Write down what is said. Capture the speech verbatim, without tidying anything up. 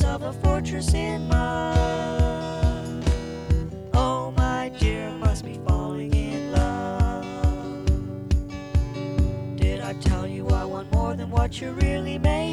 of a fortress in mud. Oh, my dear, must be falling in love. Did I tell you I want more than what you're really made